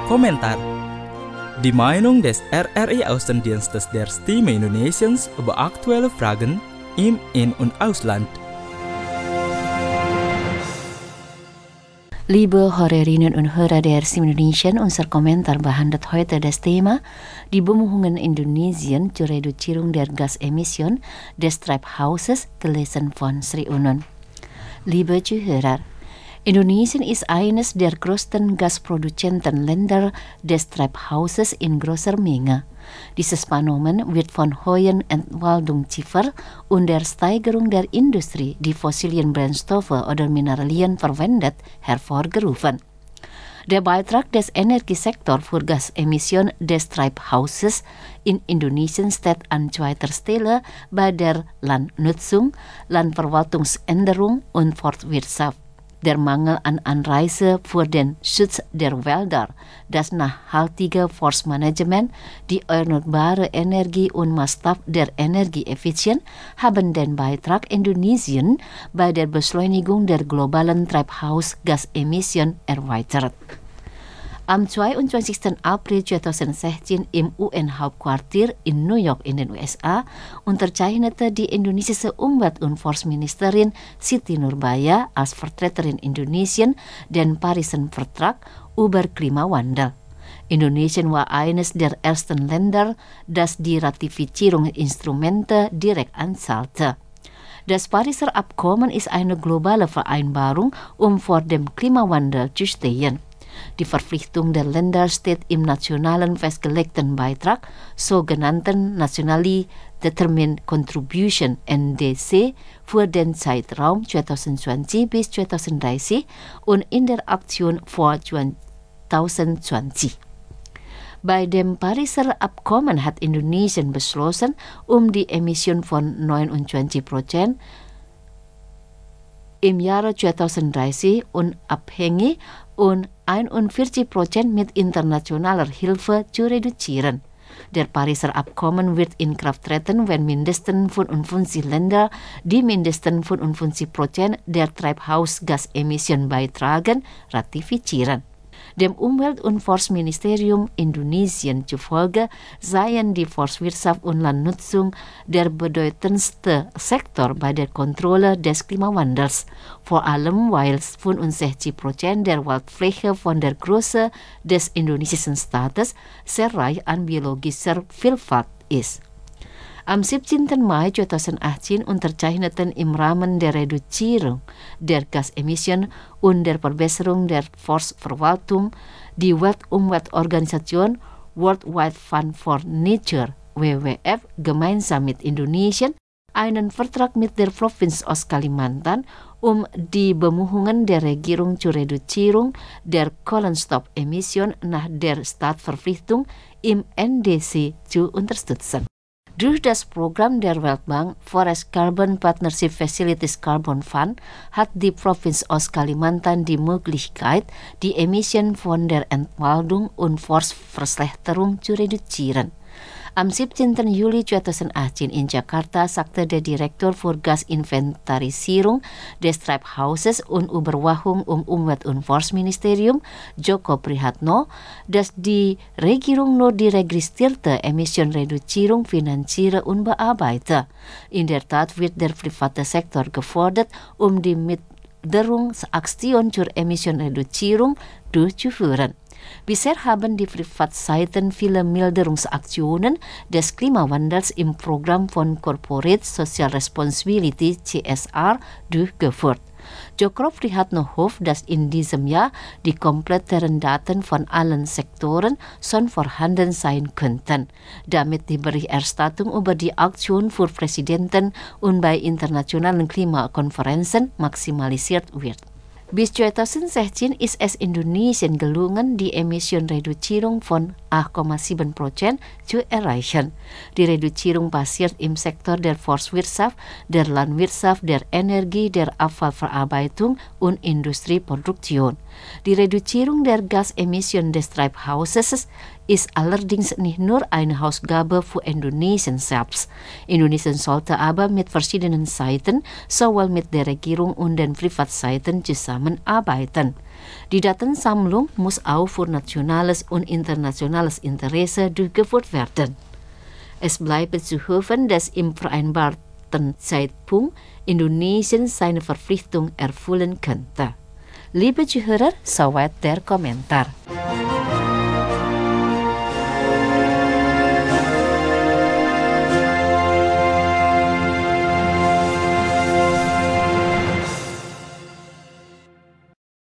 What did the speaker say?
Kommentar. Die Meinung des RRI Außendienstes der Stimme Indonesiens über aktuelle Fragen im In- und Ausland. Liebe Hörerinnen und Hörer der Stimme Indonesien, unser Kommentar behandelt heute das Thema die Bemühungen Indonesien zur Reduzierung der Gasemission des Treibhauses, gelesen von Sri Unun. Liebe Zuhörer, Indonesien ist eines der größten Gasproduzentenländer des Treibhauses in großer Menge. Dieses Phänomen wird von hohen Entwaldungsziffer und der Steigerung der Industrie, die fossilen Brennstoffe oder Mineralien verwendet, hervorgerufen. Der Beitrag des Energiesektors für Gasemissionen des Treibhauses in Indonesien steht an zweiter Stelle bei der Landnutzung, Landverwaltungsänderung und Forstwirtschaft. Der Mangel an Anreize für den Schutz der Wälder, das nachhaltige Forstmanagement, die erneuerbare Energie und Maßstab der Energieeffizienz haben den Beitrag Indonesien bei der Beschleunigung der globalen Treibhausgasemissionen erweitert. Am 22. April 2016 im UN-Hauptquartier in New York in den USA unterzeichnete die indonesische Umwelt- und Forstministerin Siti Nurbaya als Vertreterin Indonesien den Pariser Vertrag über Klimawandel. Indonesien war eines der ersten Länder, das die Ratifizierungsinstrumente direkt anzahlte. Das Pariser Abkommen ist eine globale Vereinbarung, um vor dem Klimawandel zu stehen. Die Verpflichtung der Länder steht im nationalen festgelegten Beitrag, sogenannten Nationally Determined Contribution (NDC) für den Zeitraum 2020 bis 2030 und in der Aktion vor 2020. Bei dem Pariser Abkommen hat Indonesien beschlossen, die Emission von 29% im Jahre 2030 unabhängig und 41% mit internationaler Hilfe zu reduzieren. Der Pariser Abkommen wird in Kraft treten, wenn mindestens 55 Länder, die mindestens 55% der Treibhausgasemissionen beitragen, ratifizieren. Dem Umwelt- und Forstministerium Indonesien zufolge seien die Forstwirtschaft und Landnutzung der bedeutendste Sektor bei der Kontrolle des Klimawandels, vor allem weil 65% der Waldfläche von der Größe des indonesischen Staates sehr reich an biologischer Vielfalt ist. Am 17. Mai 2018 unterzeichneten im Rahmen der Reduzierung der Gasemissionen und der Verbesserung der Forstverwaltung die Weltumweltorganisation World Wide Fund for Nature (WWF) gemeinsam mit Indonesien einen Vertrag mit der Provinz Ostkalimantan, die Bemühungen der Regierung zur Reduzierung der Kohlenstoffemissionen nach der Staatsverpflichtung im NDC zu unterstützen. Durch das Programm der Weltbank Forest Carbon Partnership Facilities Carbon Fund hat die Provinz Ostkalimantan die Möglichkeit, die Emissionen von der Entwaldung und Forstverschlechterung zu reduzieren. Am 17. Juli 2018 in Jakarta sagte der Direktor für Gasinventarisierung des Treibhauses und Überwachung Umwelt- und Forstministerium, Joko Prihatno, dass die Regierung nur die registrierte Emissionenreduzierung finanziere und bearbeite. In der Tat wird der private Sektor gefordert, die Milderungsaktion zur Emissionenreduzierung durchzuführen. Bisher haben die Privatseiten viele Milderungsaktionen des Klimawandels im Programm von Corporate Social Responsibility (CSR) durchgeführt. Joko Prihatno hofft, dass in diesem Jahr die kompletteren Daten von allen Sektoren schon vorhanden sein könnten, damit die Berichterstattung über die Aktion für Präsidenten und bei internationalen Klimakonferenzen maximalisiert wird. Bis 2016 ist es Indonesien gelungen, die Emissionenreduzierung von 8,7% zu erreichen. Die Reduzierung passiert im Sektor der Forstwirtschaft, der Landwirtschaft, der Energie, der Abfallverarbeitung und Industrieproduktion. Die Reduzierung der Gasemissionen des Treibhauses ist allerdings nicht nur eine Hausaufgabe für Indonesien selbst. Indonesien sollte aber mit verschiedenen Seiten, sowohl mit der Regierung und den Privatseiten zusammenarbeiten. Die Datensammlung muss auch für nationales und internationales Interesse durchgeführt werden. Es bleibt zu hoffen, dass im vereinbarten Zeitpunkt Indonesien seine Verpflichtung erfüllen könnte. Liebe Zuhörer, soweit der Kommentar.